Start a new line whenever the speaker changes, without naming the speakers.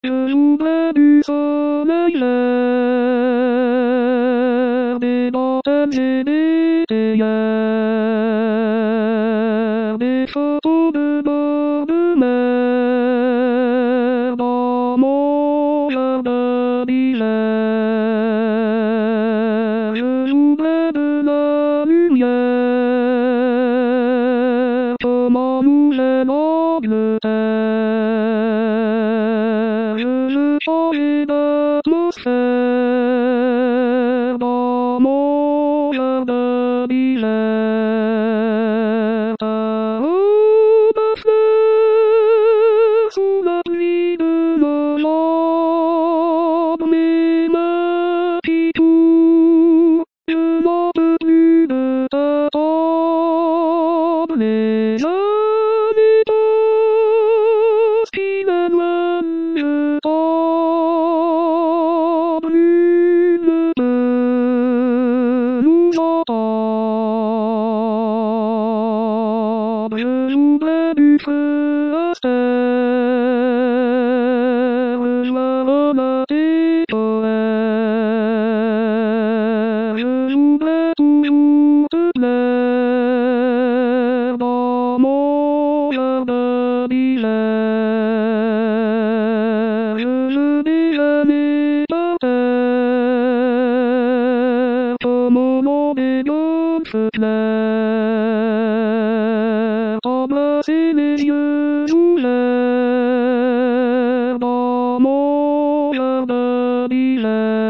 Je voudrais du soleil, l'air, des dentelles et des théières, des photos de bord de mer dans mon jardin d'hiver. Je voudrais de la lumière comme en Nouvelle-Angleterre. Je veux changer d'atmosphère dans mon jardin d'hiver. Par-haut ma fleur, sous la pluie de novembre, mes mains qui courent, je n'en peux plus de t'attendre. Les années passent, puis m'éloignent, je t'en nul ne peut nous entendre. Je voudrais du feu à terre, rejoindre tes poèmes. Je voudrais toujours te plaire dans mon jardin d'hiver. Je déjeuner par terre comme au long des golfes clairs, embrasser les yeux ouverts dans mon jardin d'hiver.